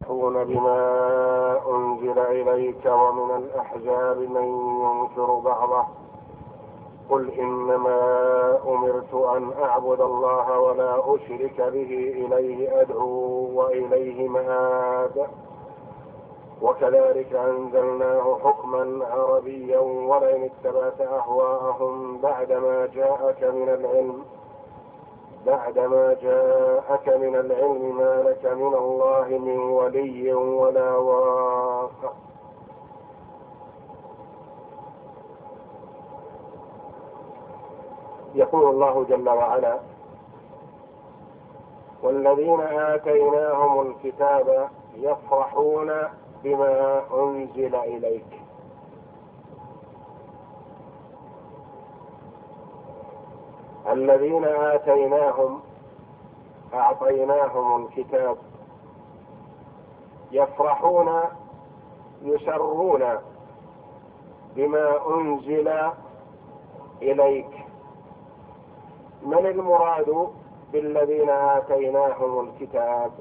يفرحون بما أنزل إليك ومن الأحزاب من ينكر بعضه قل إنما أمرت أن أعبد الله ولا أشرك به إليه أدعو وإليه مآب وكذلك أنزلناه حكما عربيا ولئن اتبعت أهواءهم بعدما جاءك من العلم ما لك من الله من ولي ولا واق. يقول الله جل وعلا: والذين آتيناهم الكتاب يفرحون بما أنزل إليك. الذين أعطيناهم الكتاب يفرحون يسرون بما أنزل إليك. من المراد بالذين آتيناهم الكتاب؟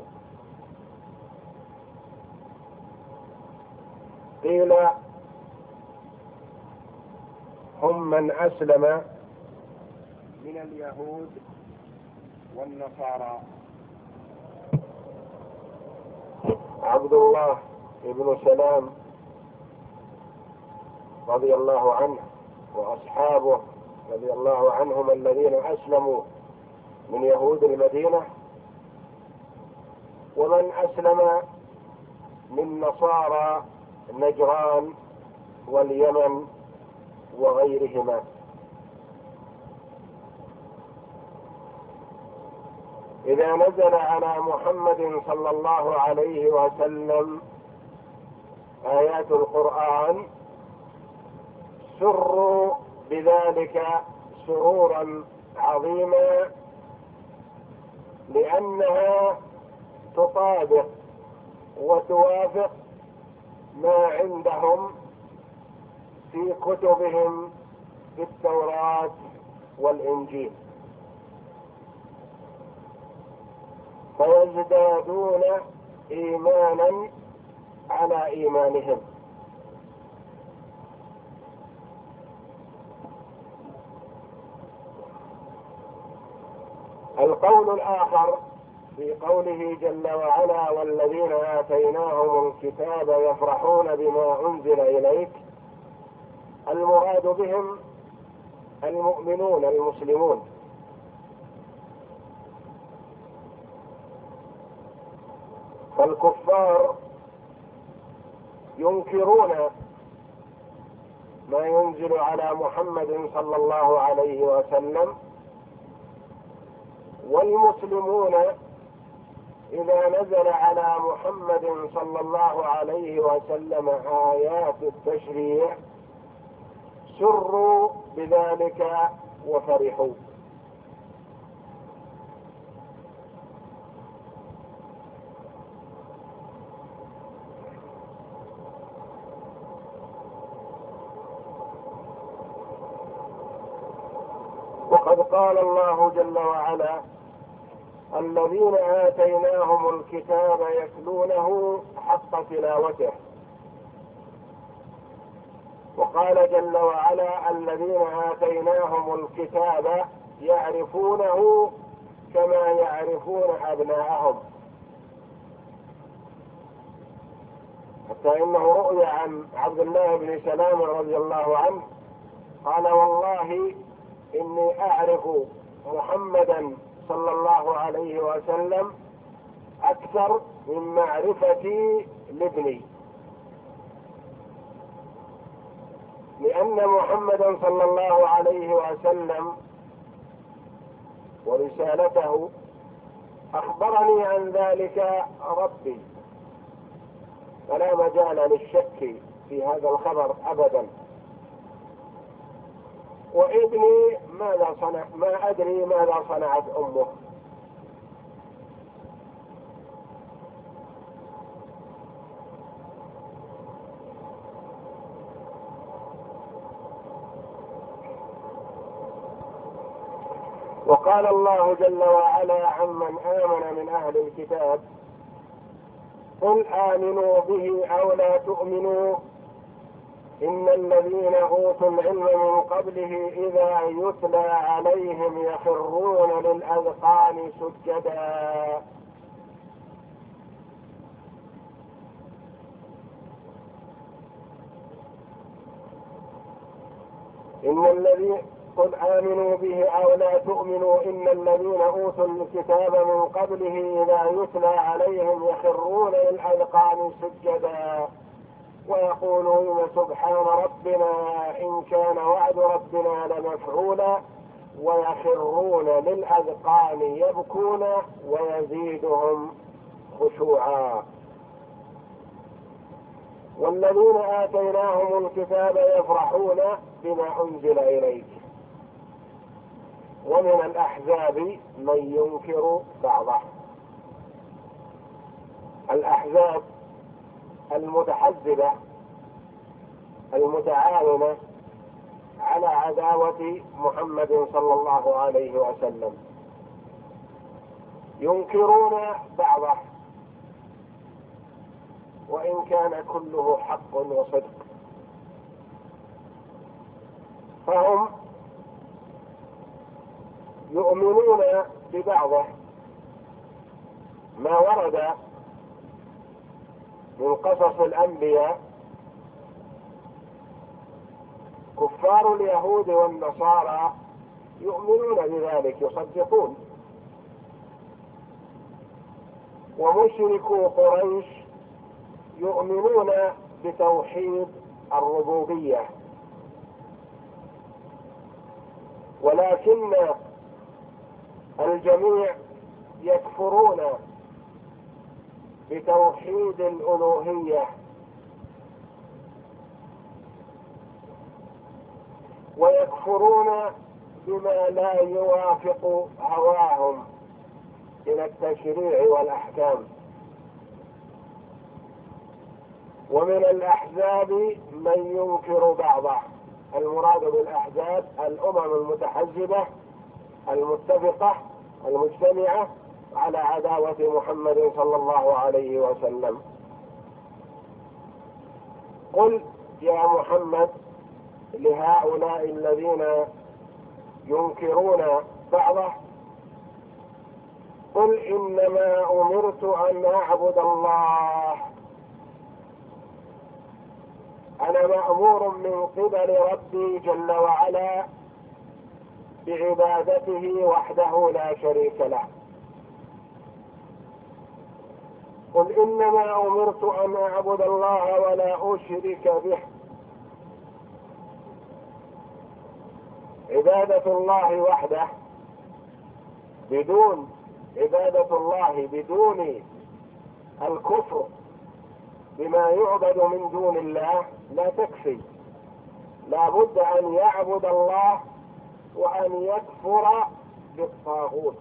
قيل هم من أسلم من اليهود والنصارى. عبد الله بن سلام رضي الله عنه وأصحابه رضي الله عنهم الذين أسلموا من يهود المدينة، ومن أسلم من نصارى نجران واليمن وغيرهما. إذا نزل على محمد صلى الله عليه وسلم آيات القرآن سروا بذلك سرورا عظيما، لأنها تطابق وتوافق ما عندهم في كتبهم في التوراة والإنجيل، فيزدادون إيمانا على إيمانهم. القول الآخر في قوله جل وعلا: والذين آتيناهم الكتاب يفرحون بما أنزل إليك، المراد بهم المؤمنون المسلمون، فالكفار ينكرون ما ينزل على محمد صلى الله عليه وسلم، والمسلمون إذا نزل على محمد صلى الله عليه وسلم آيات التشريع سروا بذلك وفرحوا. وقد قال الله جل وعلا: الذين آتيناهم الكتاب يتلونه حق تلاوته. وقال جل وعلا: الذين آتيناهم الكتاب يعرفونه كما يعرفون أبناءهم. حتى إنه رؤي عن عبد الله بن سلام رضي الله عنه قال: والله إني أعرف محمدا صلى الله عليه وسلم أكثر من معرفتي لابني، لأن محمدا صلى الله عليه وسلم ورسالته أخبرني عن ذلك ربي، فلا مجال للشك في هذا الخبر أبدا. وابني ماذا صنع؟ ما أدري ماذا صنعت أمه. وقال الله جل وعلا عمن آمن من أهل الكتاب: قل آمنوا به أو لا تؤمنوا إن الذين أوتوا العلم من قبله إذا يتلى عليهم يخرون للأذقان سجدا. قل آمنوا به أو لا تؤمنوا إن الذين أوتوا الكتاب من قبله إذا يتلى عليهم يخرون للأذقان سجدا ويقولون سبحان ربنا إن كان وعد ربنا لمفعولا ويخرون للأذقان يبكون ويزيدهم خشوعا. والذين آتيناهم الكتاب يفرحون بما أنزل إليك ومن الأحزاب من ينكر بعضه. الأحزاب المتحزبة المتعاونة على عداوة محمد صلى الله عليه وسلم ينكرون بعضه وإن كان كله حق وصدق، فهم يؤمنون ببعضه ما ورد من قصص الأنبياء. كفار اليهود والنصارى يؤمنون بذلك يصدقون، ومشركو قريش يؤمنون بتوحيد الربوبية، ولكن الجميع يكفرون بتوحيد الألوهية ويكفرون بما لا يوافق هواهم من التشريع والأحكام. ومن الأحزاب من ينكر بعضه. المراد بالأحزاب الأمم المتحزبة المتفقة المجتمعة على عداوة محمد صلى الله عليه وسلم. قل يا محمد لهؤلاء الذين ينكرون بعضه قل إنما أمرت أن أعبد الله، أنا مأمور من قبل ربي جل وعلا بعبادته وحده لا شريك له. قل إنما أمرت أن أعبد الله ولا أشرك به. عبادة الله وحده بدون عبادة الله بدون الكفر بما يعبد من دون الله لا تكفي، لا بد أن يعبد الله وأن يكفر بالطاغوت.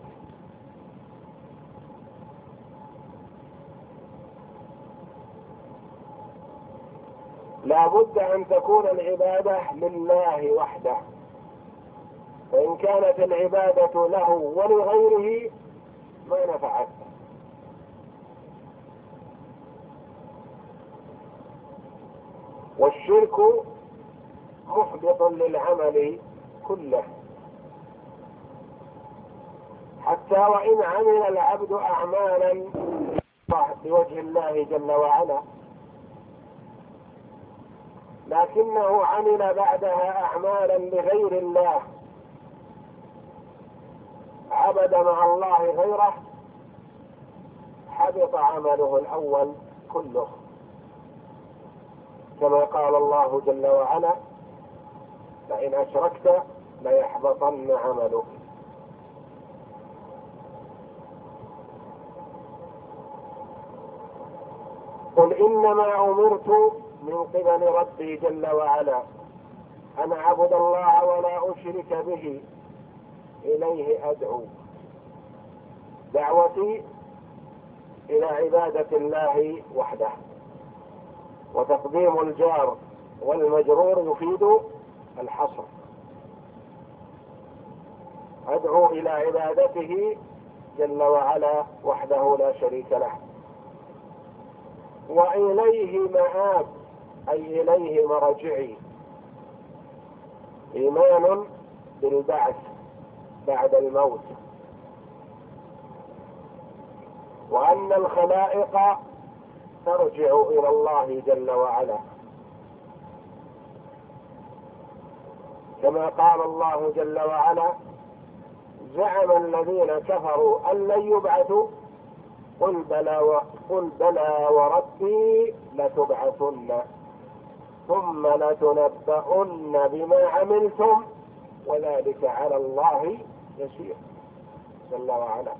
لا بد أن تكون العبادة لله وحده، فإن كانت العبادة له ولغيره ما نفعت. والشرك محبط للعمل كله، حتى وإن عمل العبد أعمالا بوجه الله جل وعلا لكنه عمل بعدها أعمالا لغير الله، عبد مع الله غيره، حبط عمله الأول كله، كما قال الله جل وعلا لئن أشركت ليحبطن عملك. قل إنما أمرت من قبل ربي جل وعلا أن أعبد الله ولا أشرك به، إليه أدعو. دعوتي إلى عبادة الله وحده. وتقديم الجار والمجرور يفيد الحصر. أدعو إلى عبادته جل وعلا وحده لا شريك له. وإليه مآب أي إليه مرجعي. إيمان بالبعث بعد الموت، وأن الخلائق ترجع إلى الله جل وعلا، كما قال الله جل وعلا: زعم الذين كفروا أن لن يبعثوا قل بلى وربي لتبعثن ثم لتنبؤن بما عملتم وذلك على الله يسير جل وعلا.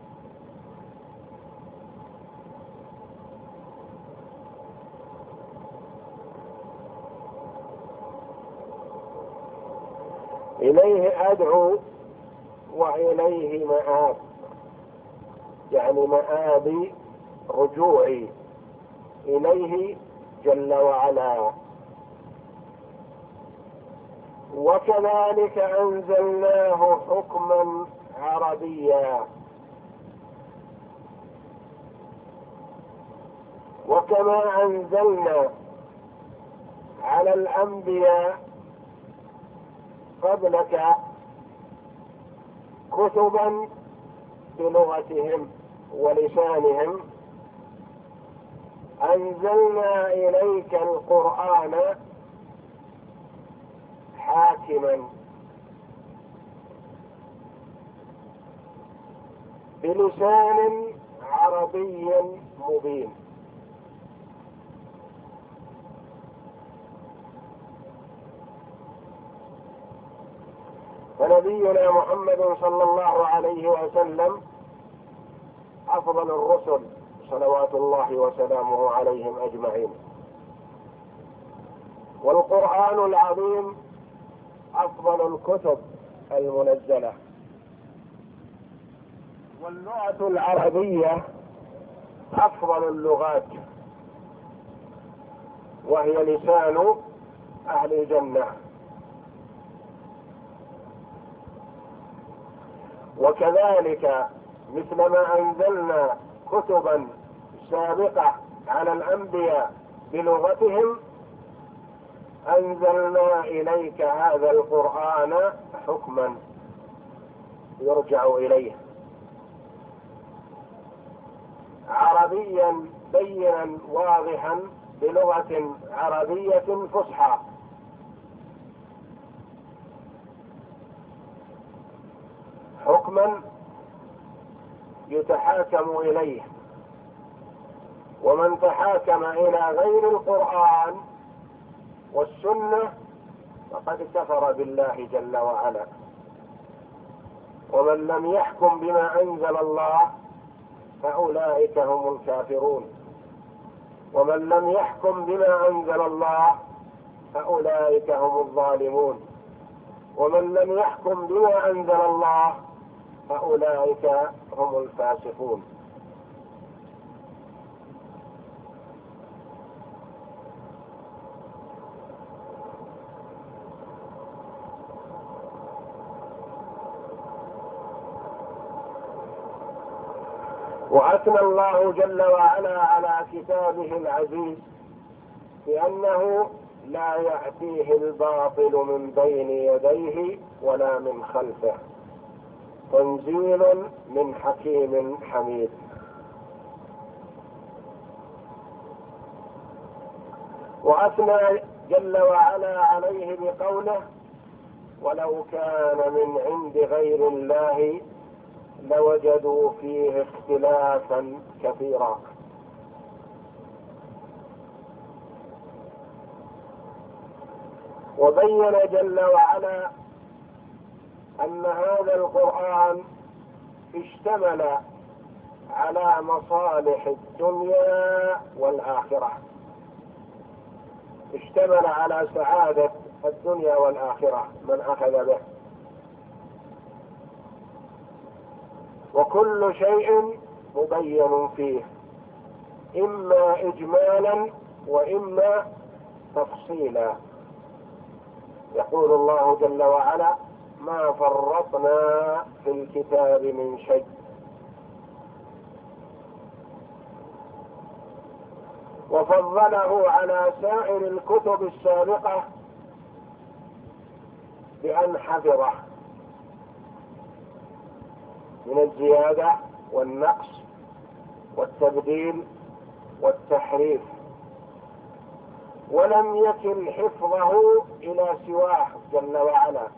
إليه أدعو وإليه مآب، يعني مآبي رجوعي إليه جل وعلا. وكذلك أنزلناه حكما عربيا، وكما أنزلنا على الأنبياء قبلك كتبا بلغتهم ولسانهم، أنزلنا إليك القرآن حاكما بلسان عربي مبين. فنبينا محمد صلى الله عليه وسلم أفضل الرسل صلوات الله وسلامه عليهم أجمعين، والقرآن العظيم أفضل الكتب المنزلة، واللغة العربية أفضل اللغات، وهي لسان أهل الجنة. وكذلك مثلما أنزلنا كتبا سابقة على الأنبياء بلغتهم، أنزلنا إليك هذا القرآن حكما يرجع إليه، عربيا بينا واضحا بلغة عربية فصحى، حكما يتحاكم إليه. ومن تحاكم إلى غير القرآن والسنة فقد كفر بالله جل وعلا. ومن لم يحكم بما أنزل الله فأولئك هم الكافرون، ومن لم يحكم بما أنزل الله فأولئك هم الظالمون، ومن لم يحكم بما أنزل الله فأولئك هم الفاسقون. وأثنى الله جل وعلا على كتابه العزيز بأنه لا يأتيه الباطل من بين يديه ولا من خلفه، تنزيل من حكيم حميد. وأثنى جل وعلا عليه بقوله: ولو كان من عند غير الله لوجدوا فيه اختلافا كثيرا. وبين جل وعلا أن هذا القرآن اشتمل على مصالح الدنيا والآخرة، اشتمل على سعادة الدنيا والآخرة من أخذ به، وكل شيء مبين فيه إما إجمالا وإما تفصيلا. يقول الله جل وعلا: ما فرطنا في الكتاب من شيء. وفضله على سائر الكتب السابقة بأن حفظه من الزيادة والنقص والتبديل والتحريف، ولم يكن حفظه إلى سواه جل وعلا.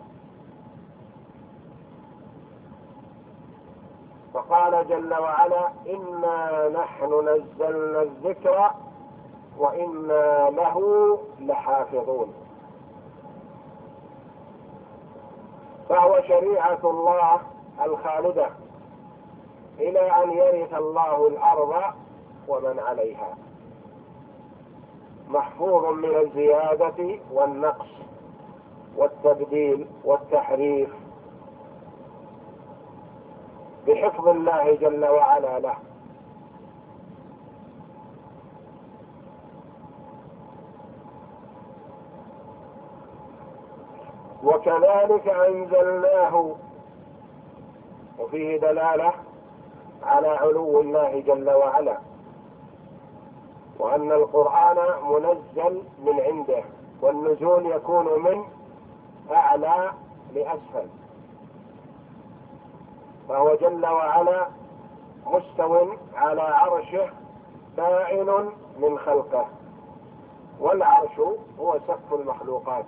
فقال جل وعلا: إنا نحن نزلنا الذكر وإنا له لحافظون. فهو شريعة الله الخالدة إلى أن يرث الله الأرض ومن عليها، محفوظ من الزيادة والنقص والتبديل والتحريف بحفظ الله جل وعلا له. وكذلك أنزلناه، وفيه دلالة على علو الله جل وعلا، وأن القرآن منزل من عنده، والنزول يكون من أعلى لأسفل، فهو جل وعلا مستو على عرشه بائن من خلقه، والعرش هو سقف المخلوقات.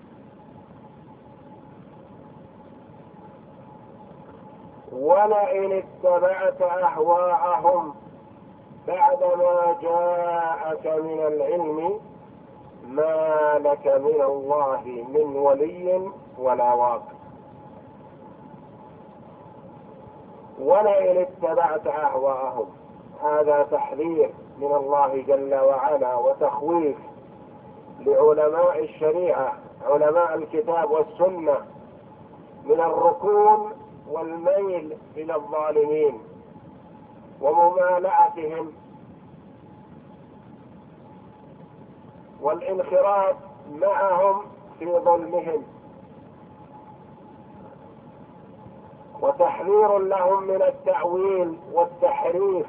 ولئن اتبعت أهواءهم بعدما جاءك من العلم ما لك من الله من ولي ولا واق. ولئن اتبعت أهواءهم، هذا تحذير من الله جل وعلا وتخويف لعلماء الشريعة، علماء الكتاب والسنة، من الركون والميل إلى الظالمين وممالأتهم والانخراط معهم في ظلمهم، وتحذير لهم من التأويل والتحريف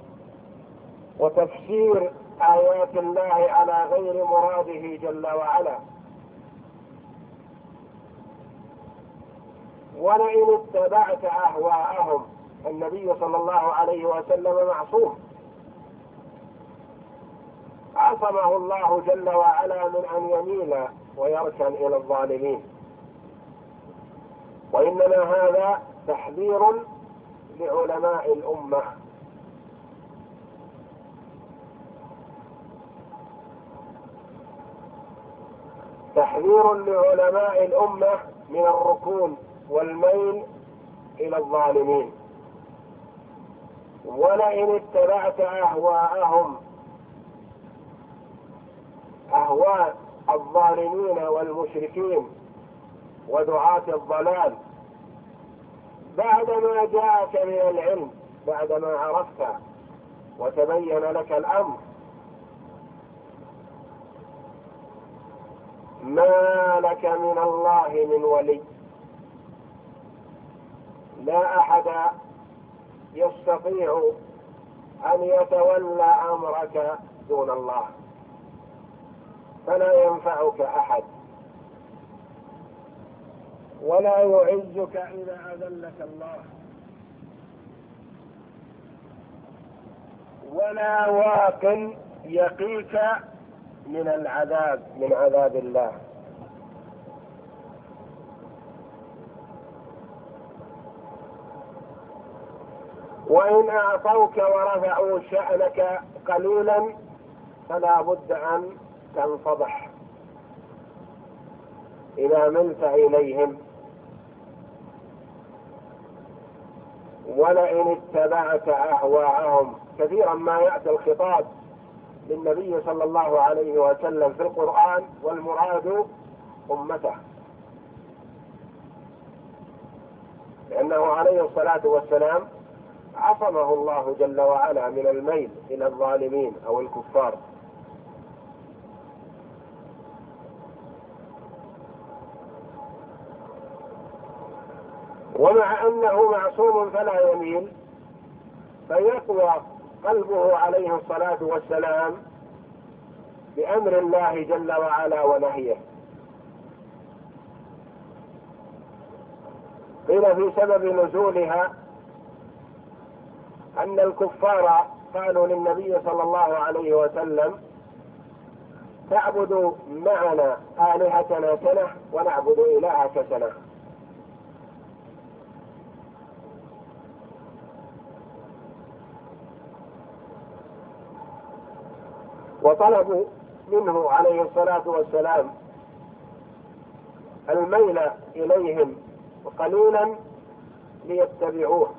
وتفسير آيات الله على غير مراده جل وعلا. ولئن اتبعت أهواءهم، النبي صلى الله عليه وسلم معصوم، عصمه الله جل وعلا من أن يميل ويركن إلى الظالمين، وإنما هذا تحذير لعلماء الأمة. تحذير لعلماء الأمة من الركون والميل إلى الظالمين. ولئن اتبعت أهواءهم، أهواء الظالمين والمشركين ودعاة الضلال، بعدما جاءك من العلم، بعدما عرفت وتبين لك الأمر، ما لك من الله من ولي. لا أحد يستطيع أن يتولى أمرك دون الله، فلا ينفعك أحد ولا يعزك إذا أذلك الله، ولا واق يقيك من العذاب، من عذاب الله. وإن أعطوك ورفعوا شأنك قليلا فلا بد أن تنفضح إذا ملت إليهم. ولئن اتبعت أهواءهم، كثيرا ما يأتي الخطاب للنبي صلى الله عليه وسلم في القرآن والمراد أمته، لأنه عليه الصلاة والسلام عصمه الله جل وعلا من الميل إلى الظالمين أو الكفار. ومع أنه معصوم فلا يميل، فيقوى قلبه عليه الصلاة والسلام بأمر الله جل وعلا ونهيه. قيل في سبب نزولها أن الكفار قالوا للنبي صلى الله عليه وسلم: تعبد معنا آلهتنا سنة ونعبد إلهك سنة. وطلبوا منه عليه الصلاة والسلام الميل إليهم قليلا ليتبعوه،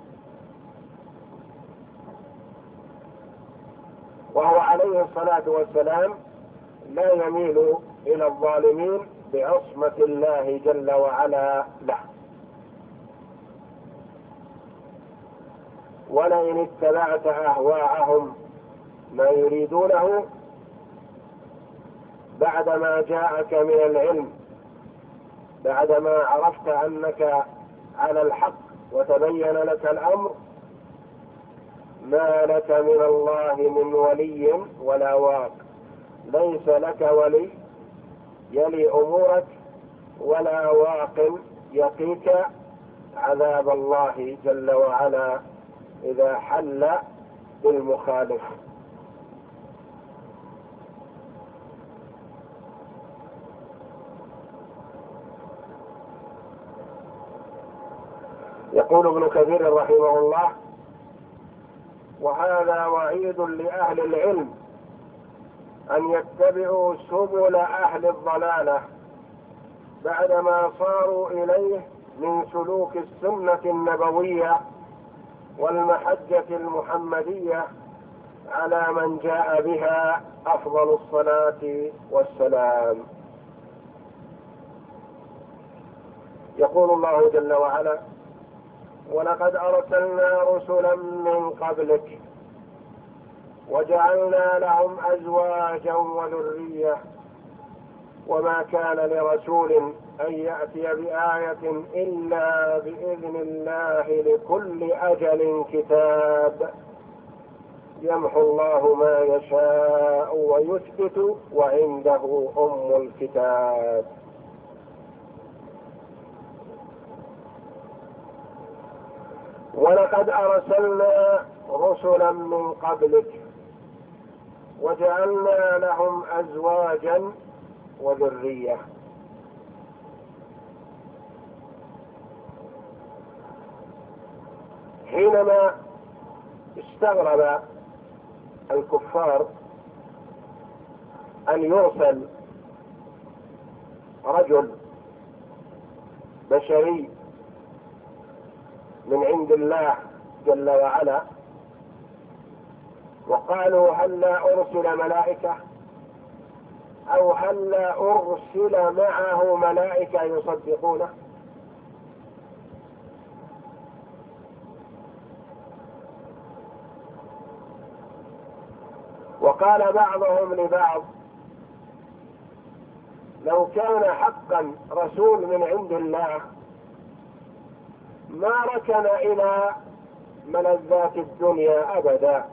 وهو عليه الصلاة والسلام لا يميل إلى الظالمين بعصمة الله جل وعلا له. ولئن اتبعت أهواءهم ما يريدونه بعدما جاءك من العلم، بعدما عرفت أنك على الحق وتبين لك الأمر، ما لك من الله من ولي ولا واق. ليس لك ولي يلي أمورك ولا واق يقيك عذاب الله جل وعلا إذا حل بالمخالف. يقول ابن كثير رحمه الله: وهذا وعيد لأهل العلم أن يتبعوا سبل أهل الضلالة بعدما صاروا إليه من سلوك السنة النبوية والمحجة المحمدية على من جاء بها أفضل الصلاة والسلام. يقول الله جل وعلا: ولقد أرسلنا رسلا من قبلك وجعلنا لهم أزواجا وذرية وما كان لرسول أن يأتي بآية إلا بإذن الله لكل أجل كتاب يمحو الله ما يشاء ويثبت وعنده أم الكتاب. ولقد أرسلنا رسلا من قبلك وجعلنا لهم أزواجا وذرية. حينما استغرب الكفار أن يرسل رجل بشري من عند الله جل وعلا، وقالوا: هل لا أرسل ملائكة، أو هل لا أرسل معه ملائكة يصدقونه؟ وقال بعضهم لبعض: لو كان حقا رسول من عند الله ما ركن إلى ملذات الدنيا أبدا،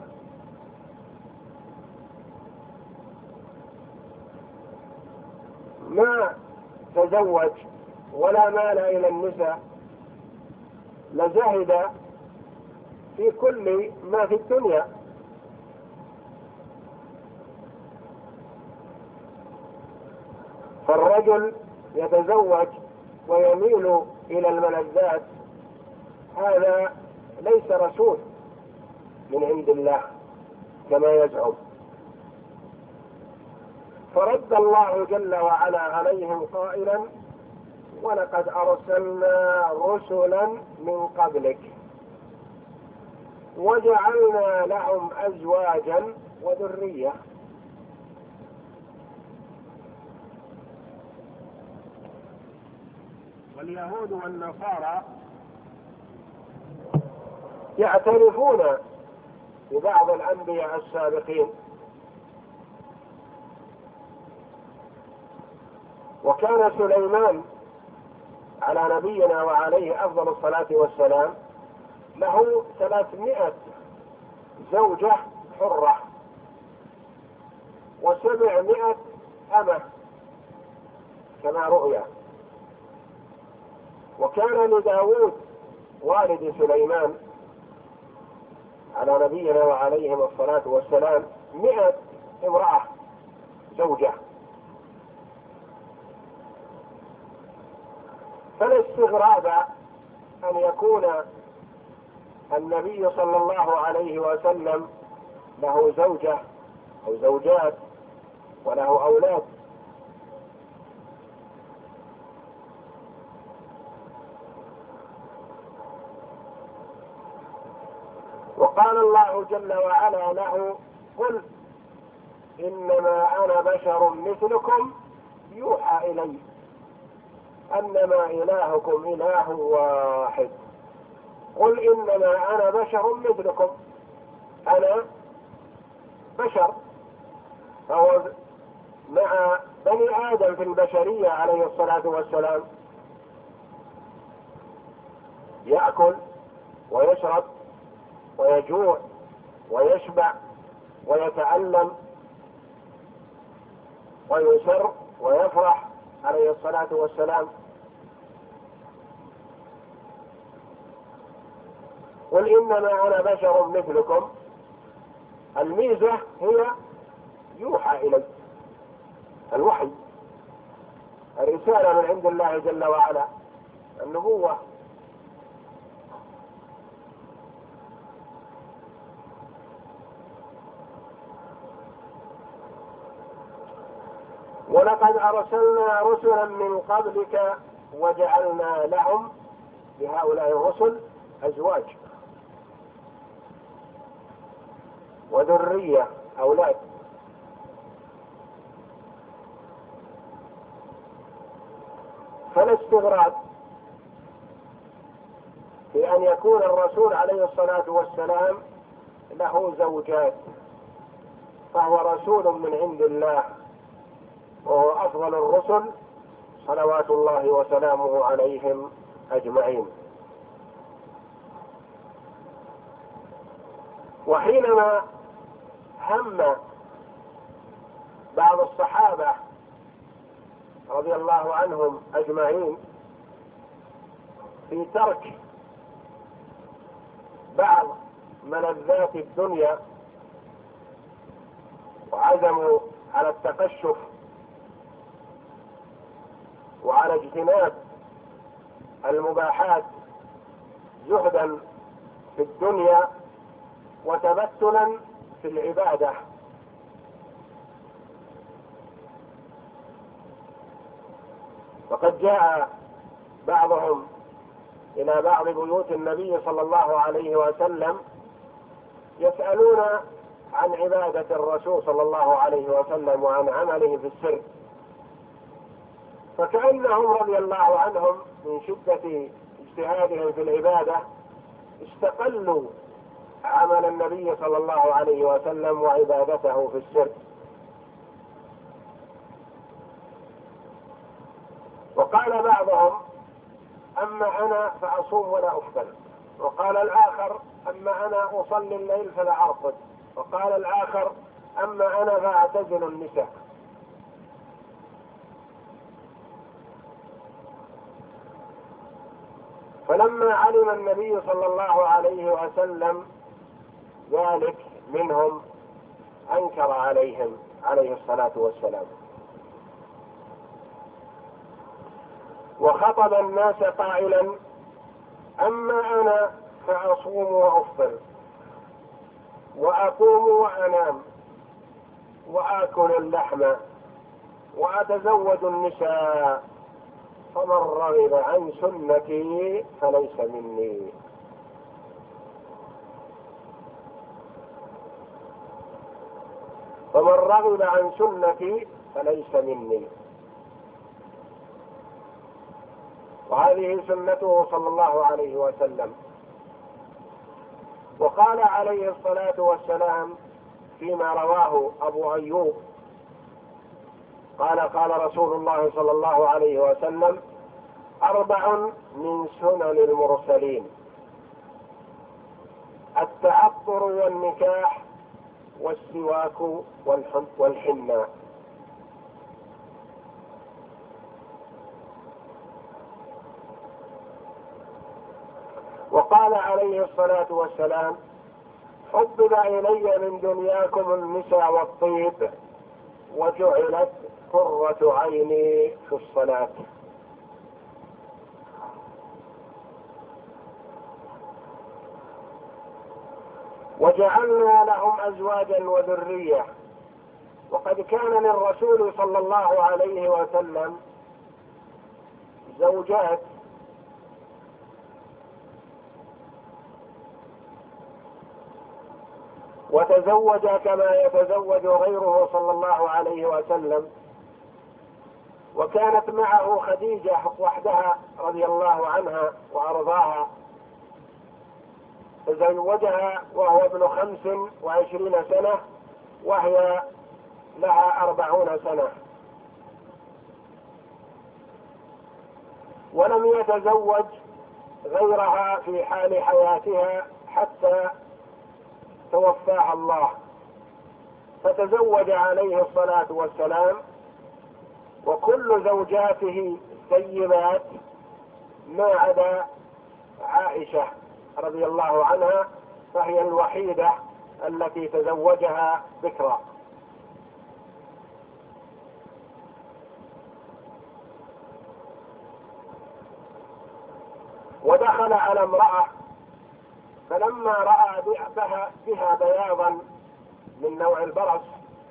ما تزوج ولا مال إلى النساء، لزهد في كل ما في الدنيا. فالرجل يتزوج ويميل إلى الملذات هذا ليس رسول من عند الله كما يزعم. فرد الله جل وعلا عليهم قائلا: ولقد أرسلنا رسلا من قبلك وجعلنا لهم أزواجا وذرية. واليهود والنصارى يعترفون ببعض الأنبياء السابقين، وكان سليمان على نبينا وعليه أفضل الصلاة والسلام له 300 زوجة حرة، و700 أمة كما رؤيا. وكان لداود والد سليمان على نبينا وعليهم الصلاة والسلام 100 امرأة زوجة. فلا استغراب أن يكون النبي صلى الله عليه وسلم له زوجة أو زوجات وله أولاد. وقال الله جل وعلا له: قل إنما أنا بشر مثلكم يوحى إلي أنما إلهكم إله واحد. قل إنما أنا بشر مثلكم، أنا بشر. فهو مع بني آدم في البشرية عليه الصلاة والسلام، يأكل ويشرب ويجوع ويشبع ويتألم ويسر ويفرح عليه الصلاة والسلام. قل إنما أنا بشر مثلكم، الميزة هي يوحى إلي، الوحي، الرسالة من عند الله جل وعلا، النبوة. ولقد أرسلنا رسلا من قبلك وجعلنا لهم، بهؤلاء الرسل، أزواج وذرية، أولاد. فلا استغراب في أن يكون الرسول عليه الصلاة والسلام له زوجات، فهو رسول من عند الله، وهو أفضل الرسل صلوات الله وسلامه عليهم أجمعين. وحينما هم بعض الصحابة رضي الله عنهم أجمعين في ترك بعض ملذات الدنيا، وعزموا على التقشف وعلى اجتناب المباحات زهدا في الدنيا وتبتلا في العبادة، وقد جاء بعضهم إلى بعض بيوت النبي صلى الله عليه وسلم يسألون عن عبادة الرسول صلى الله عليه وسلم وعن عمله في السر، فكأنهم رضي الله عنهم من شدة اجتهادهم في العبادة استقلوا عمل النبي صلى الله عليه وسلم وعبادته في السر. وقال بعضهم: أما أنا فأصوم ولا أفطر. وقال الآخر: أما أنا أصلي الليل فلا أرقد. وقال الآخر: أما أنا فأعتزل النساء. فلما علم النبي صلى الله عليه وسلم ذلك منهم أنكر عليهم عليه الصلاة والسلام، وخطب الناس قائلا: أما أنا فأصوم وأفطر وأقوم وأنام وآكل اللحم وأتزوج النساء، فمن رغب عن سنتي فليس مني. فمن رغب عن سنتي فليس مني. وهذه سنته صلى الله عليه وسلم. وقال عليه الصلاة والسلام فيما رواه أبو أيوب قال: قال رسول الله صلى الله عليه وسلم: 4 من سنن المرسلين: التعطر والنكاح والسواك والحناء. وقال عليه الصلاة والسلام: حبب إلي من دنياكم النساء والطيب وجعلت قرة عيني في الصلاة. وجعلنا لهم أزواجا وذرية. وقد كان للرسول صلى الله عليه وسلم زوجات، وتزوج كما يتزوج غيره صلى الله عليه وسلم. وكانت معه خديجة وحدها رضي الله عنها وأرضاها، تزوجها وهو ابن 25 سنة وهي لها 40 سنة، ولم يتزوج غيرها في حال حياتها حتى توفاها الله. فتزوج عليه الصلاة والسلام، وكل زوجاته سيبات ما عدا عائشة رضي الله عنها، فهي الوحيدة التي تزوجها بكرا. ودخل على امرأة، فلما رأى بها بياضا من نوع البرص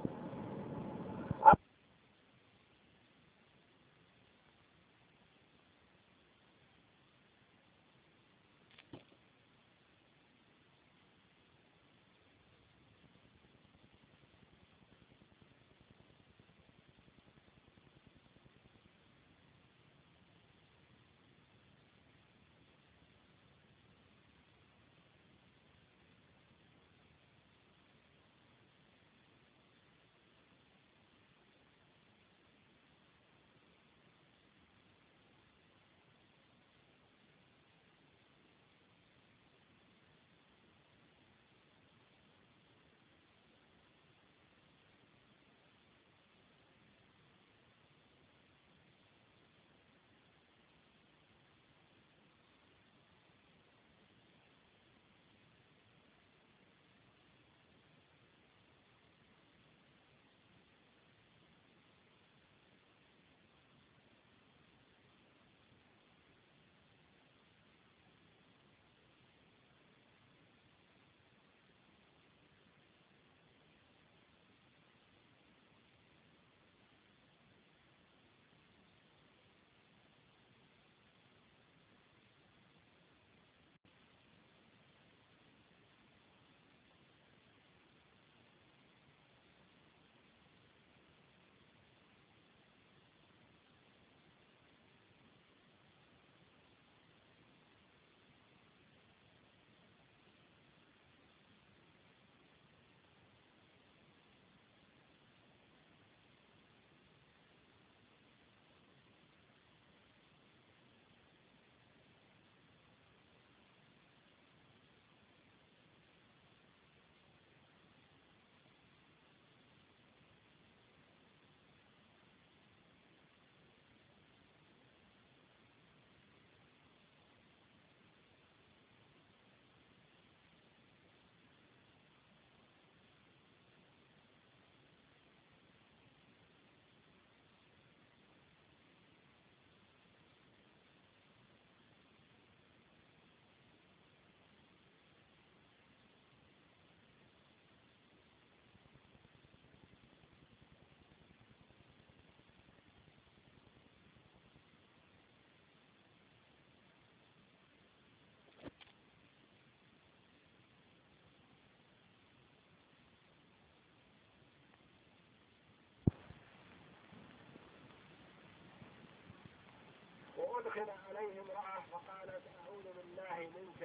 وأدخل عليه امرأة فقالت: أعوذ بالله منك.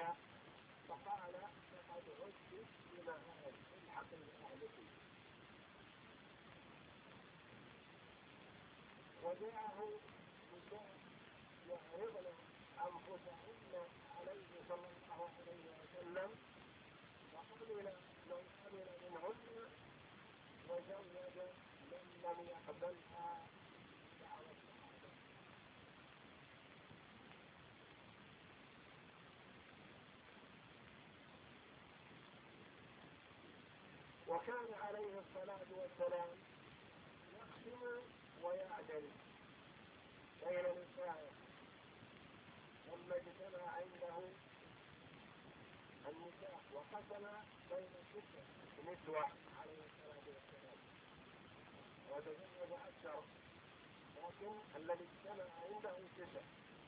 فقال: لقد عدت بما أعرف، الحق بأهلك. وجاءه نساء يعرضن أنفسهن عليه صلى الله عليه وسلم، فقبل من قبل منهن تزوج من لم يقبلها بعض الصحابة. وكان عليه الصلاة والسلام يقسم ويعدل بين نسائه لما اجتمع عنده النساء وقسم بين الستة نسوة عليه الصلاة والسلام وتزوج أكثر، لكن الذي اجتمع عنده 9.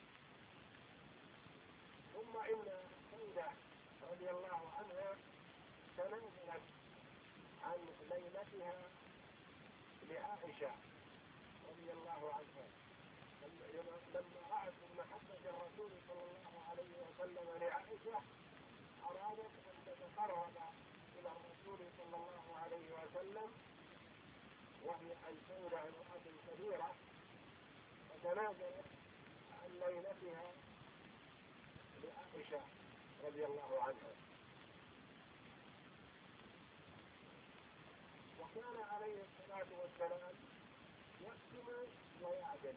ثم إن سودة رضي الله عنها تنازلت عن ليلتها لعائشة رضي الله عنها لما رأت من محبة الرسول صلى الله عليه وسلم لعائشة أرادت أن تتقرب إلى الرسول صلى الله عليه وسلم، وهي السودة امرأة كبيرة، فتنازلت عن ليلتها لعائشة رضي الله عنها. وكان عليه الصلاة والسلام يقسم ويعدل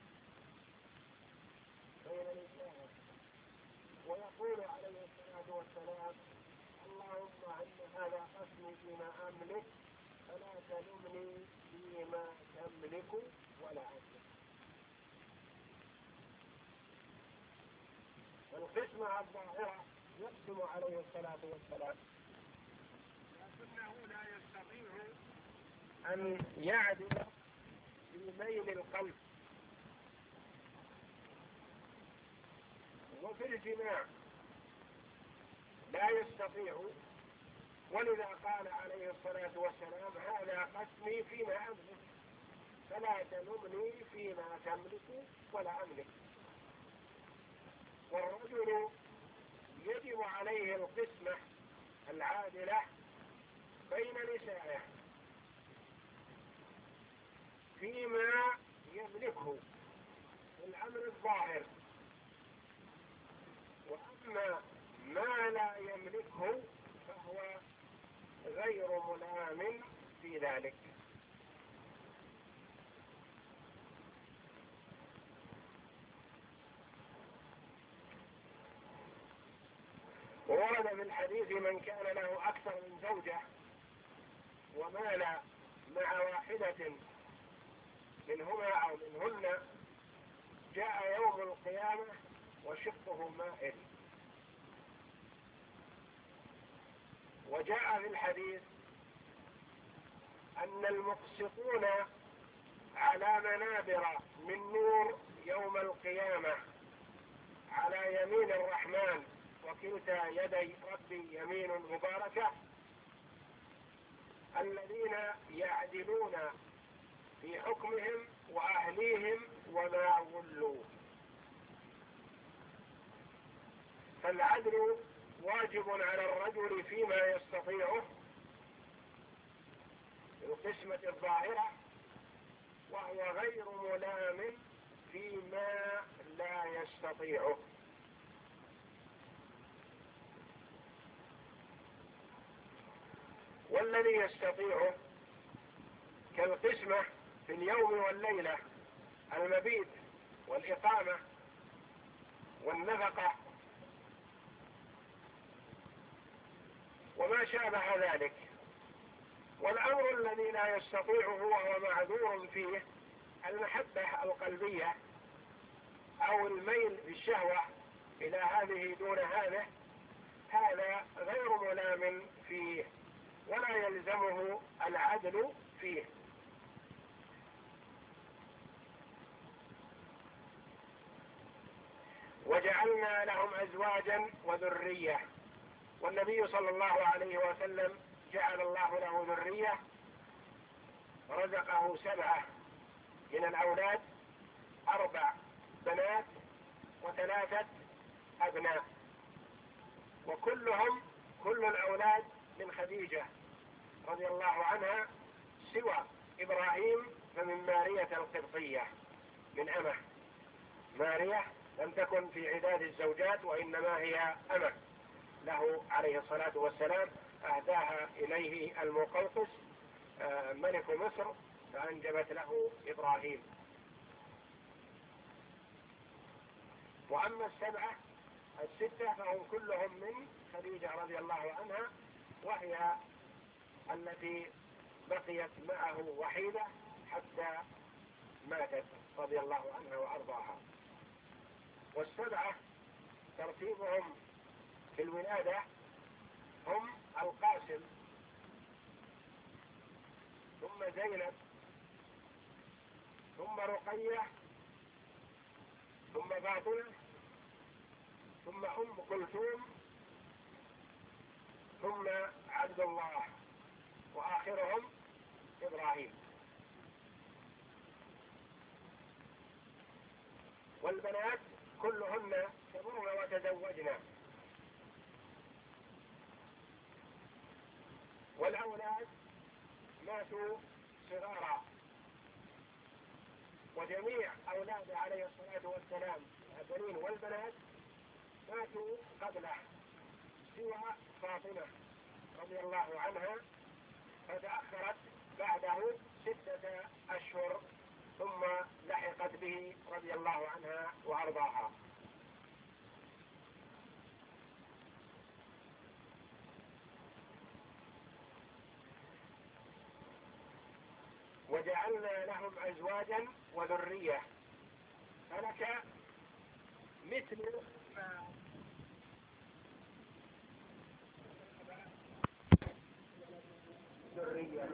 بين نسائه ويقول عليه الصلاة والسلام: اللهم إن هذا قسمي فيما أملك فلا تلمني فيما تملك ولا أملك. القسمة الظاهرة يقسم عليه الصلاة والسلام، لكنه لا يستطيع أن يعدل في ميل القلب وفي الجماع لا يستطيع، ولذا قال عليه الصلاة والسلام: هذا قسمي فيما أملك فلا تلمني فيما تملك ولا أملك. والرجل يجب عليه القسمة العادلة بين نسائه فيما يملكه في الأمر الظاهر، وأما ما لا يملكه فهو غير ملام في ذلك. ورد في الحديث: من كان له أكثر من زوجة ومال مع واحدة منهما أو منهن جاء يوم القيامة وشقه مائل. وجاء في الحديث أن المقسطون على منابر من نور يوم القيامة على يمين الرحمن، وكلتا يدي ربي يمين مباركة، الذين يعدلون في حكمهم وأهليهم وما ولوا. فالعدل واجب على الرجل فيما يستطيعه في القسمة الظاهرة، وهو غير ملام فيما لا يستطيعه. والذي يستطيعه كالقسمة في اليوم والليلة، المبيت والإقامة والنفقة وما شابه ذلك. والأمر الذي لا يستطيعه وهو معذور فيه المحبة القلبية أو الميل بالشهوة إلى هذه دون هذه، هذا غير ملام فيه ولا يلزمه العدل فيه. وجعلنا لهم أزواجا وذرية، والنبي صلى الله عليه وسلم جعل الله له ذرية، رزقه 7 من الأولاد، 4 بنات و3 أبناء، وكلهم كل الأولاد من خديجة رضي الله عنها، سوى إبراهيم فمن مارية القبطية من أمه. مارية لم تكن في عداد الزوجات وإنما هي أمه له عليه الصلاة والسلام، أهداها إليه المقوقس ملك مصر فأنجبت له إبراهيم. وأما السبعة الستة فهم كلهم من خديجة رضي الله عنها، وهي التي بقيت معه وحيدة حتى ماتت رضي الله عنها وأرضاها. والسبعة ترتيبهم في الولادة هم القاسم، ثم زينب، ثم رقية، ثم فاطمة، ثم أم كلثوم، ثم عبد الله، وآخرهم إبراهيم. والبنات كلهن كبرن وتزوجن، والأولاد ماتوا صغارا، وجميع أولاده عليه الصلاة والسلام البنين والبنات ماتوا قبله سوى فاطمة رضي الله عنها، فتأخرت بعده 6 أشهر ثم لحقت به رضي الله عنها وأرضاها. وجعلنا لهم أزواجا وذرية، فلك مثل ذرية.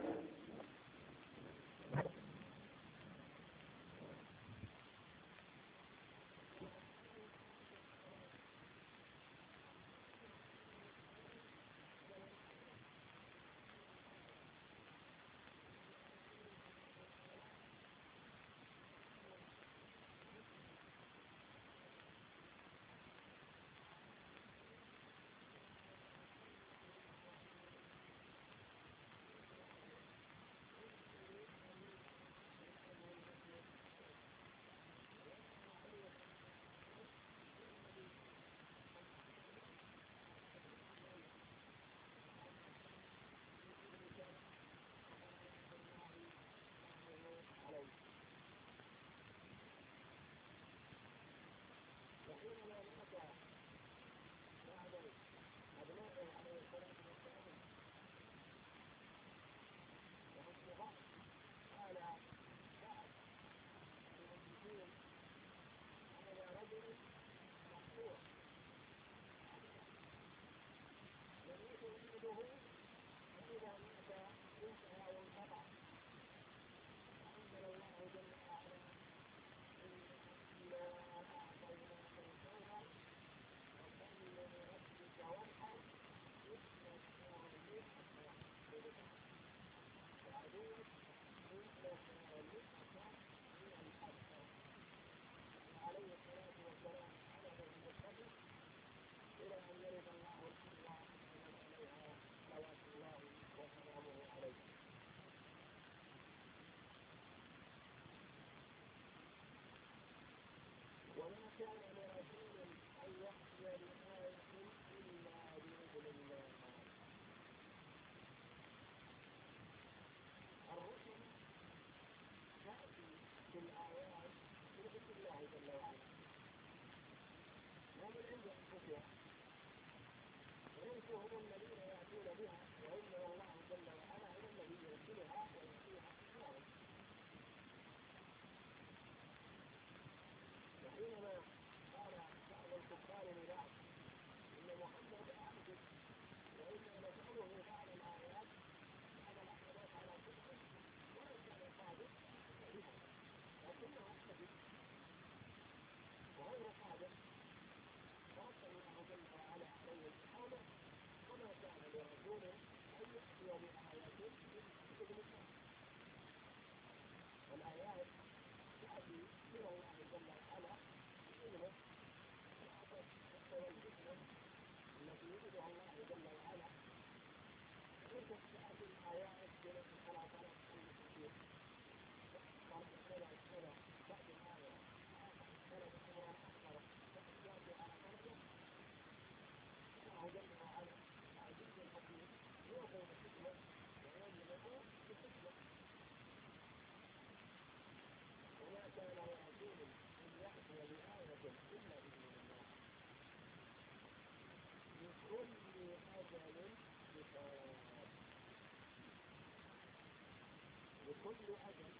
كل أجل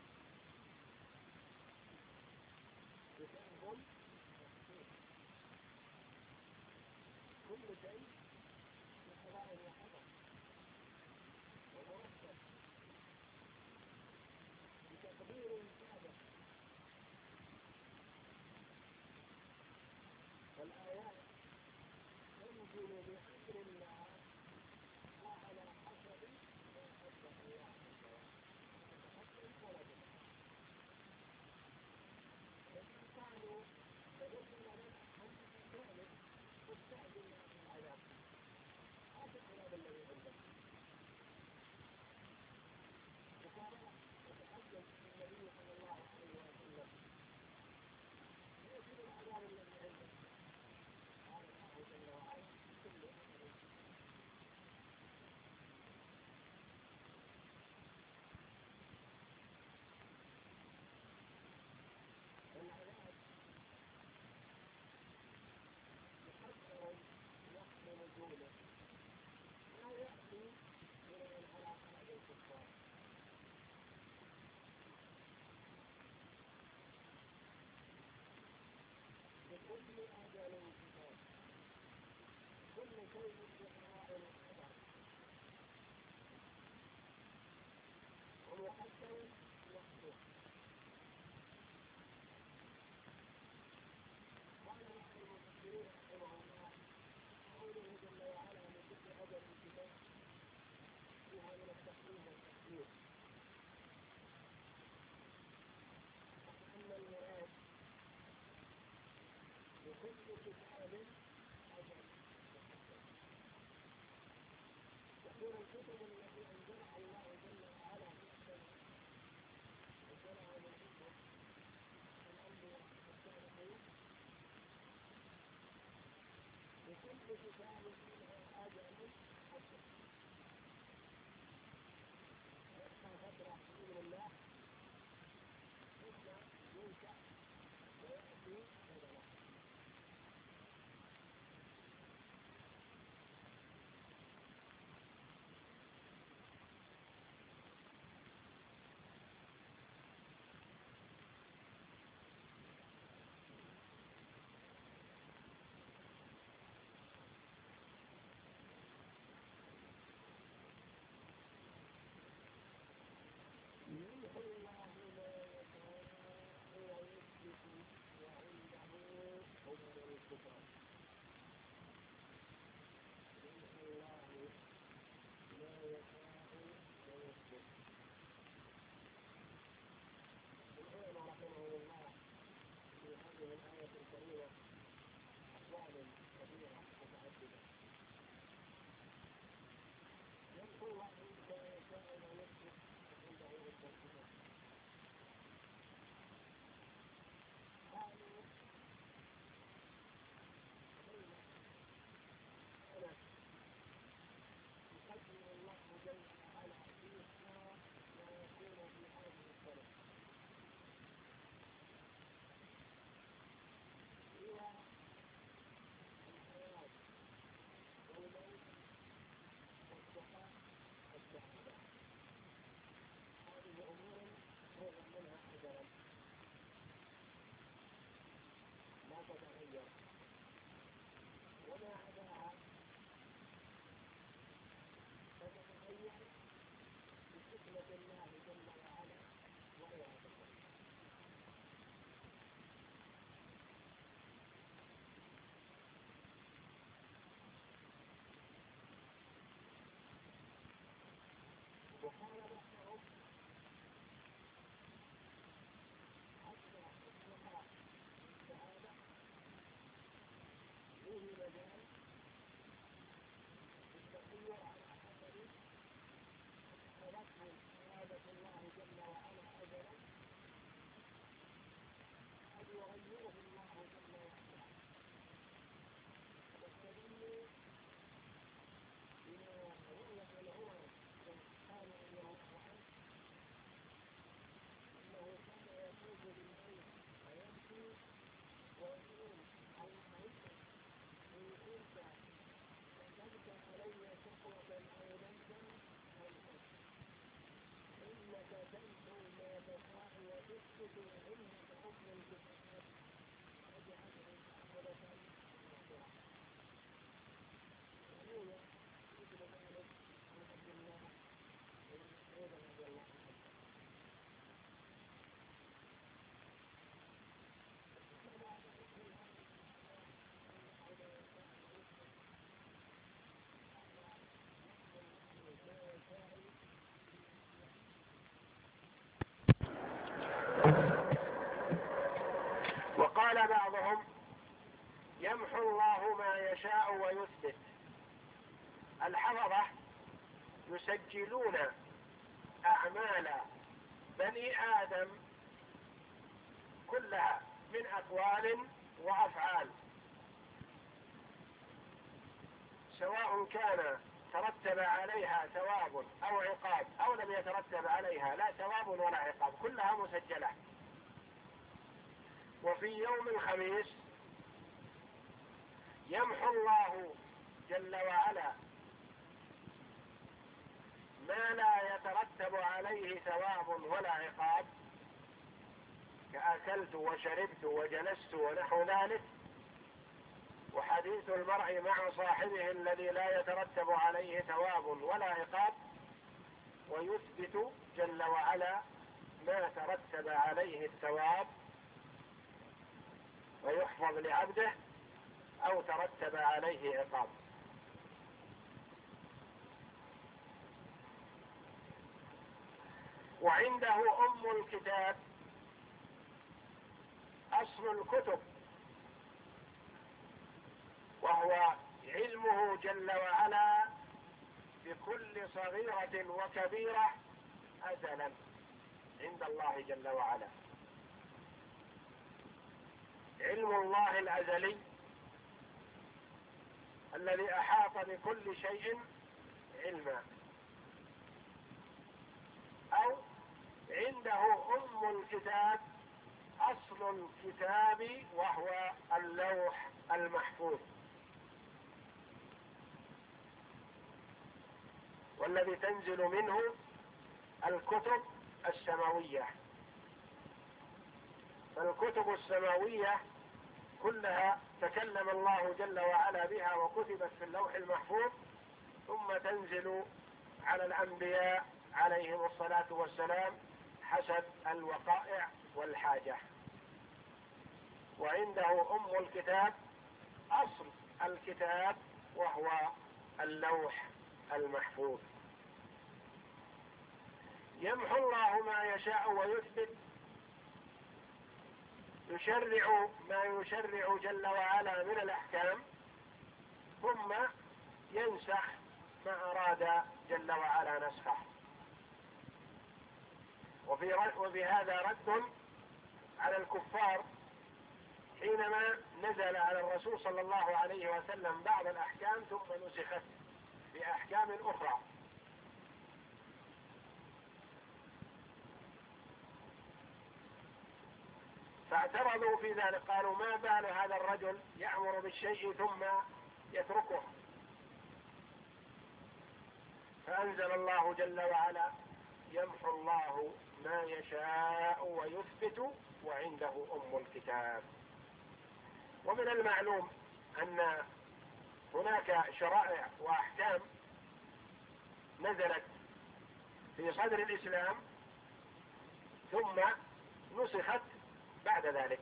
كتاب كل شيء بقضاء وقدر ومرتب بتقدير ثابت. والآيات تنزل بأمر الله وعلى حسب ما قدر الله الإنسان تبين لنا أن ذلك مستعجل من العذاب. هذا العذاب الذي عندك وقال وتحدث النبي صلى الله عليه وسلم ليس العذاب الذي عندك. قال الله جل وعلا كل أمر العذاب مقدر وقت نزوله لا يأتي من على قلب الكفار. لكل أجل كتاب كل شيء بقضاء وقدر ومقدر وقته. قال بعض المفسرين رحمه الله قوله جل وعلا لكل أجل كتاب فيها من التحريم والتحذير، وأن المراد لكل كتاب أجل تكون الكتب التي أنزلها الله جل وعلا في السماء أنزلها من كتب الأنبياء والصالحين لكل كتاب فيها أجل حسن يبقى فترة بإذن الله ثم ينشأ ويأتي بدلا. يمحو الله ما يشاء ويثبت وعنده أم الكتاب. يمحو الله ما يشاء ويثبت. العلماء رحمهم الله في هذه الآية الكريمة أقوال كثيرة متعددة. يمحو الله ما يشاء ويثبت عنده أم الكتاب. قالوا أنا يقدم الله جل وعلا فيها ما يكون في هذه السنة هو الحياة والموت والشقاء والسعادة. هذه أمور يعلم منها أجلا لا تتغير، وما عداها فتتغير بحكمة الله جل وعلا وإرادته. وقال بعضهم حتى الشقاء والسعادة فيه مجال التغير على حسب تركه إرادة الله جل وعلا أجلا قد يغيره الله جل وعلا. واستدلوا بما رؤية العمر سبحان الله عنه أنه كان يفوز بالموت ويبكي ويقول اللهم إن كنت كتبت علي شقوة أو ذنبا إنك تمحو وقال بعضهم يمحو الله ما يشاء ويثبت. الحفظة يسجلون أعمال بني آدم كلها من أقوال وأفعال، سواء كان ترتب عليها ثواب أو عقاب أو لم يترتب عليها لا ثواب ولا عقاب، كلها مسجلة. وفي يوم الخميس يمحو الله جل وعلا ما لا يترتب عليه ثواب ولا عقاب، كأكلت وشربت وجلست ونحو ذلك، وحديث المرء مع صاحبه الذي لا يترتب عليه ثواب ولا عقاب، ويثبت جل وعلا ما ترتب عليه الثواب ويحفظ لعبده أو ترتب عليه عقاب. وعنده أم الكتاب، أصل الكتب، وهو علمه جل وعلا بكل صغيرة وكبيرة أزلا عند الله جل وعلا. علم الله الأزلي الذي أحاط بكل شيء علما، أو عنده أم الكتاب، أصل الكتاب وهو اللوح المحفوظ، والذي تنزل منه الكتب السماوية. فالكتب السماوية كلها تكلم الله جل وعلا بها وكتبت في اللوح المحفوظ، ثم تنزل على الأنبياء عليهم الصلاة والسلام حسب الوقائع والحاجة. وعنده أم الكتاب، أصل الكتاب وهو اللوح المحفوظ. يمحو الله ما يشاء ويثبت، يشرع ما يشرع جل وعلا من الأحكام، ثم ينسخ ما أراد جل وعلا نسخه. وفي هذا رد على الكفار حينما نزل على الرسول صلى الله عليه وسلم بعض الأحكام ثم نسخت بأحكام أخرى. فاعترضوا في ذلك، قالوا ما بال هذا الرجل يأمر بالشيء ثم يتركه؟ فأنزل الله جل وعلا يمحو الله ما يشاء ويثبت وعنده أم الكتاب. ومن المعلوم أن هناك شرائع وأحكام نزلت في صدر الإسلام ثم نسخت بعد ذلك،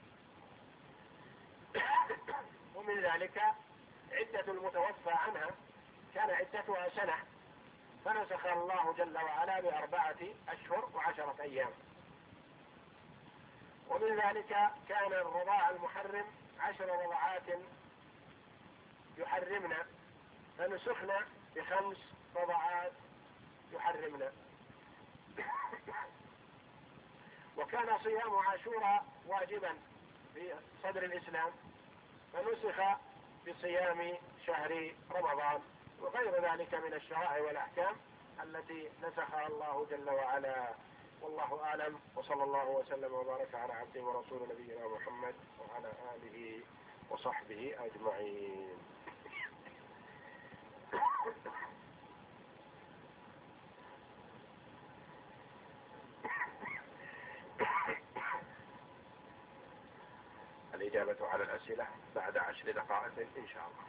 ومن ذلك عدة المتوفى عنها كان عدتها سنة، فنسخ الله جل وعلا ب4 أشهر و10 أيام. ومن ذلك كان الرضاع المحرم 10 رضعات يحرمنا، فنسخنا ب5 رضعات يحرمنا. وكان صيام عاشوراء واجبا في صدر الإسلام، فنسخ بصيام شهر رمضان، وغير ذلك من الشرائع والأحكام التي نسخها الله جل وعلا. والله أعلم، وصلى الله وسلم وبارك على عبده ورسول نبينا محمد وعلى آله وصحبه أجمعين. الإجابة على الأسئلة بعد 10 دقائق إن شاء الله.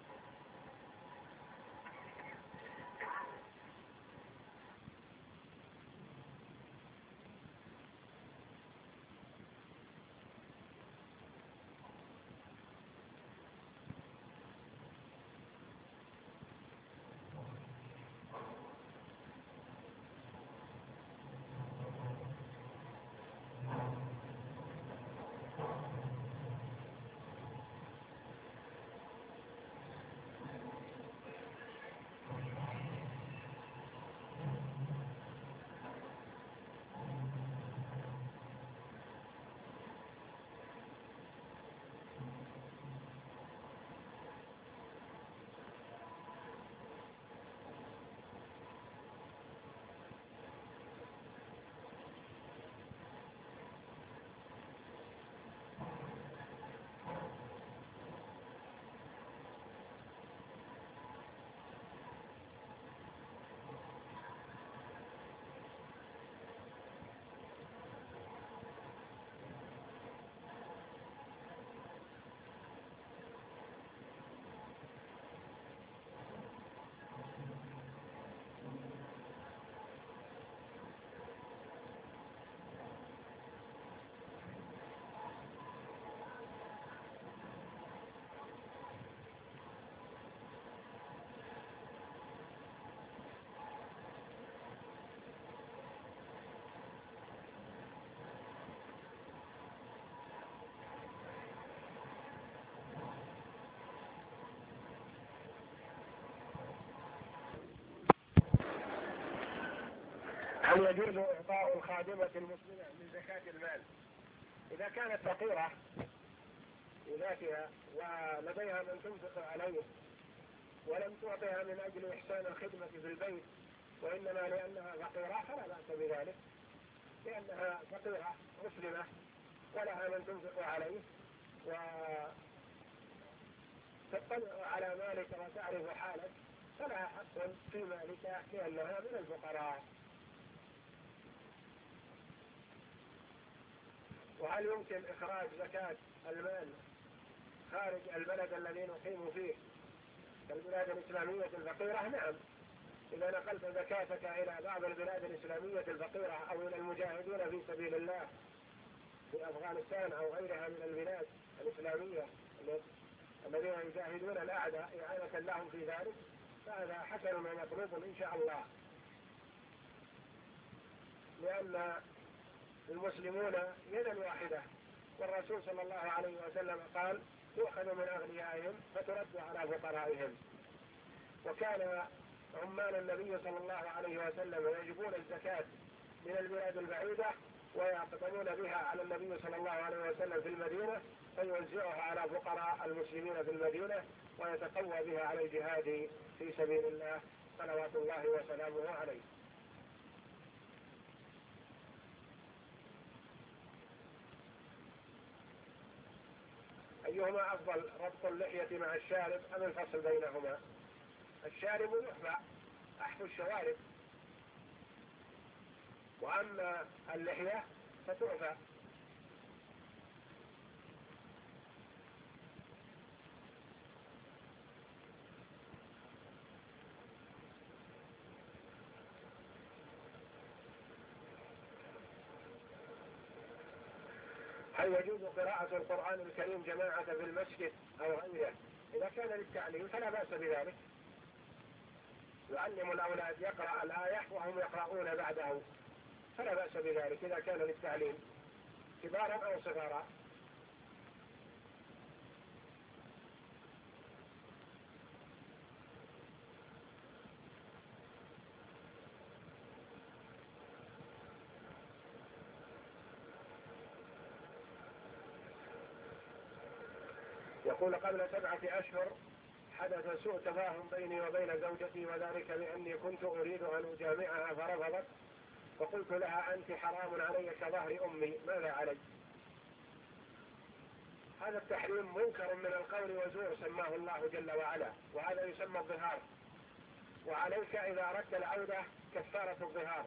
هل يجوز إعطاء الخادمة المسلمة من زكاة المال إذا كانت فقيرة بذاتها ولديها من تنفق عليه ولم تعطها من أجل إحسان الخدمة في البيت وإنما لأنها فقيرة فلا بأس بذلك، لأنها فقيرة مسلمة ولها من تنفق عليه وتطلع على مالك وتعرف حالك فلها حق في مالك لأنها من الفقراء. وهل يمكن إخراج زكاة المال خارج البلد الذي نقيم فيه كالبلاد الإسلامية الفقيرة؟ نعم، إذا نقلت زكاتك إلى بعض البلاد الإسلامية الفقيرة أو إلى المجاهدين في سبيل الله في أفغانستان أو غيرها من البلاد الإسلامية الذين يجاهدون الأعداء إعانة لهم في ذلك فهذا حسن ومطلوب إن شاء الله، لأن المسلمون يدا واحدة، والرسول صلى الله عليه وسلم قال تؤخذ من أغنيائهم فترد على فقرائهم. وكان عمال النبي صلى الله عليه وسلم يجيبون الزكاة من البلاد البعيدة ويقدمون بها على النبي صلى الله عليه وسلم في المدينة فيوزعها على فقراء المسلمين في المدينة ويتقوى بها على الجهاد في سبيل الله صلوات الله وسلامه عليه. أيهما أفضل، ربط اللحية مع الشارب أم الفصل بينهما؟ الشارب يحفى أحفو الشوارب، وأما اللحية فتعفى. هل يجوز قراءة القرآن الكريم جماعة في المسجد أو غيره؟ إذا كان للتعليم فلا بأس بذلك، يعلم الأولاد يقرأ الآية وهم يقرؤون بعده فلا بأس بذلك إذا كان للتعليم كبارا أو صغارا. يقول قبل 7 أشهر حدث سوء تفاهم بيني وبين زوجتي، وذلك لأني كنت أريد أن أجامعها فرفضت، فقلت لها أنت حرام علي كظهر أمي، ماذا علي؟ هذا التحريم منكر من القول وزور سماه الله جل وعلا، وهذا يسمى الظهار، وعليك إذا أردت العودة كفارة الظهار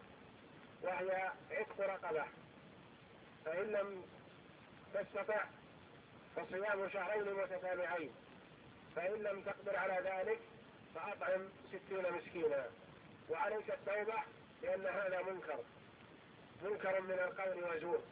وهي عتق رقبة، فإن لم تستطع فصيام شهرين متتابعين، فإن لم تقدر على ذلك فأطعم 60 مسكينا، وعليك التوبة لأن هذا منكر من القول وزور.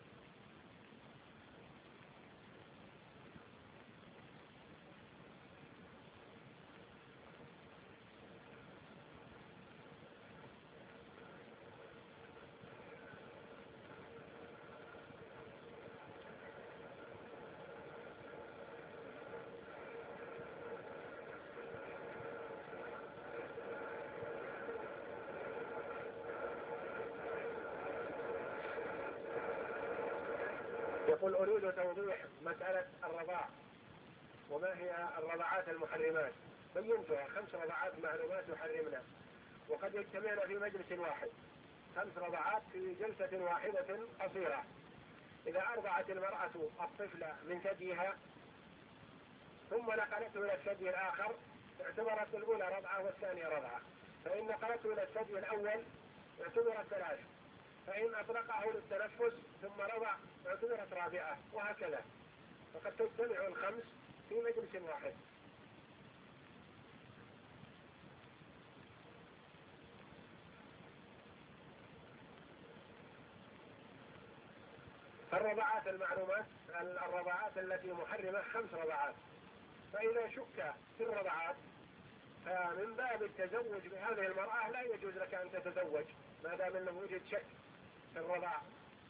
يقول أريد توضيح مسألة الرضاع، وما هي الرضاعات المحرمات؟ بينتها 5 رضاعات معلومات يحرمنا، وقد يجتمعن في مجلس واحد، 5 رضاعات في جلسة واحدة قصيرة. إذا أرضعت المرأة الطفل من ثديها ثم نقلته إلى الثدي الآخر اعتبرت الأولى رضعة والثانية رضعة، فإن نقلته إلى الثدي الأول اعتبرت 3، فإن أطلقه للتنفس ثم رضع اعتبرت 4، وهكذا، فقد تجتمع ال5 في مجلس واحد. الرضاعات المعلومات، الرضاعات التي محرمة 5 رضاعات، فإذا شك في الرضاعات فمن باب التزوج بهذه المرأة لا يجوز لك أن تتزوج ما دام أنه وجد شك في الرضاع.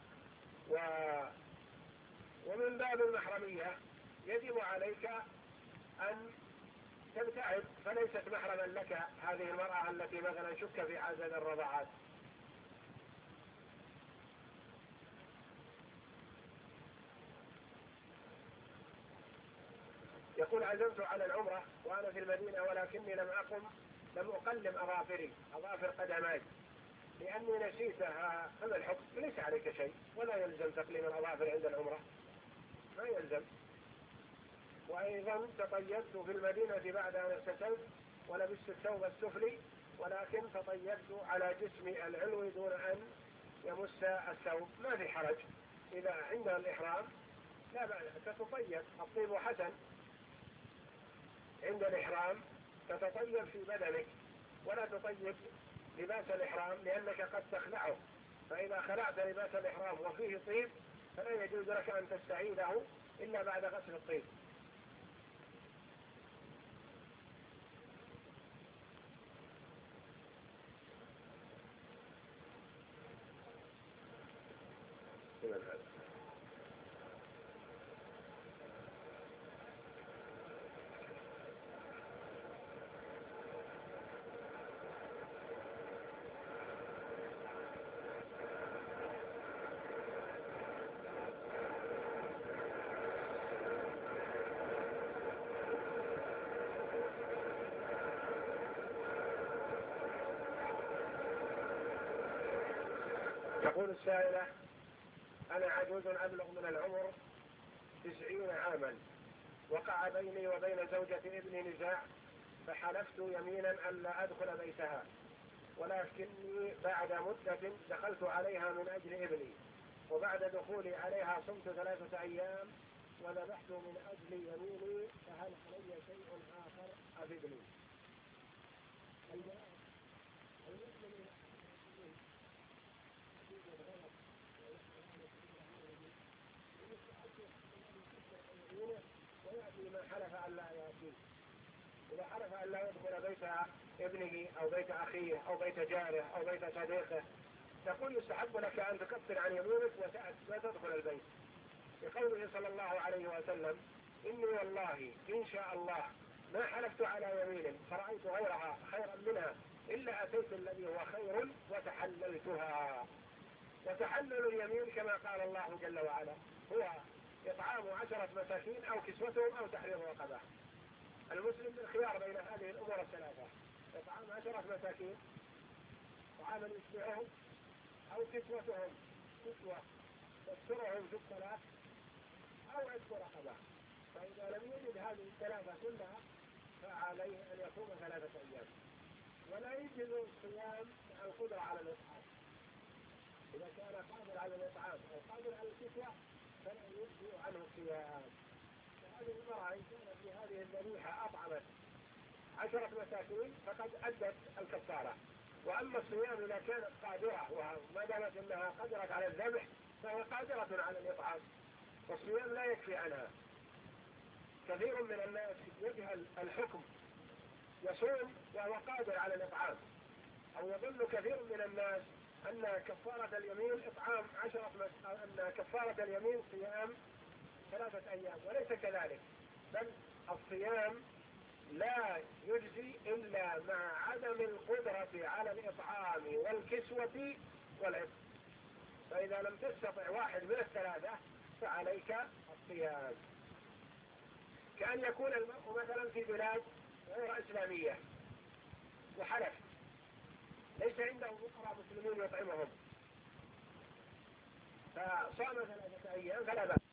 ومن باب المحرمية يجب عليك أن تبتعد، فليست محرما لك هذه المرأة التي مثلا شك في عدد الرضاعات. يقول عزمت على العمرة وأنا في المدينة ولكني لم أقلم أظافر قدماي لأني نسيتها، فما الحكم؟ ليس عليك شيء، ولا يلزم تقليم الأظافر عند العمرة، ما يلزم. وأيضا تطيبت في المدينة بعد أن اغتسلت ولبست الثوب السفلي، ولكن تطيبت على جسمي العلوي دون أن يمس الثوب، ما في حرج. إذا عند الإحرام لا بأس تتطيب، الطيب حسن عند الإحرام، تتطيب في بدنك ولا تطيب لباس الإحرام لأنك قد تخلعه، فإذا خلعت لباس الإحرام وفيه طيب فلا يجوز لك أن تستعيده إلا بعد غسل الطيب. تقول السائلة: أنا عجوز أبلغ من العمر 90 عاما، وقع بيني وبين زوجة ابني نزاع، فحلفت يمينا ألا أدخل بيتها، ولكني بعد مدة دخلت عليها من أجل ابني، وبعد دخولي عليها صمت 3 أيام وذبحت من أجل يميني، فهل علي شيء آخر أفدني؟ ويأتي من حلف أن لا يأتي. إذا حلف أن لا يدخل بيت ابنه أو بيت أخيه أو بيت جاره أو بيت صديقه، تقول يستحب لك أن تكفر عن يمينك وتدخل البيت، لقوله صلى الله عليه وسلم: إني والله إن شاء الله ما حلفت على يمين فرأيت غيرها خيرا منها إلا أتيت الذي هو خير وتحللتها. وتحلل اليمين كما قال الله جل وعلا هو إطعام 10 مساكين أو كسوتهم أو تحرير رقبة. المسلم بالخيار بين هذه الأمور 3: إطعام 10 مساكين، طعاما يشبعهم، أو كسوتهم كسوة تسترهم في الصلاة، أو عتق رقبة. فإذا لم يجد هذه ال3 كلها فعليه أن يصوم 3 أيام، ولا يجوز الصيام مع القدرة على الإطعام. إذا كان قادر على الإطعام أو قادر على الكسوة فلا يجزئ عنه الصيام، هذه المرأة إن كانت بهذه الذبيحة أطعمت 10 مساكين فقد أدت الكفارة. وأما الصيام إذا كانت قادرة وما دامت أنها قدرت على الذبح فهي قادرة على الإطعام، والصيام لا يكفي عنها. كثير من الناس يجهل الحكم، يصوم وهو قادر على الإطعام، أو يظن كثير من الناس أن كفارة اليمين إطعام أن كفارة اليمين صيام 3 أيام، وليس كذلك، بل الصيام لا يجزي إلا مع عدم القدرة على الإطعام والكسوة والعتق. فإذا لم تستطع واحد من الثلاثة فعليك الصيام. كأن يكون المرء مثلا في بلاد غير إسلامية وحلف ليس عنده فقراء مسلمين يطعمهم، فصام 3 أيام فلا بأس.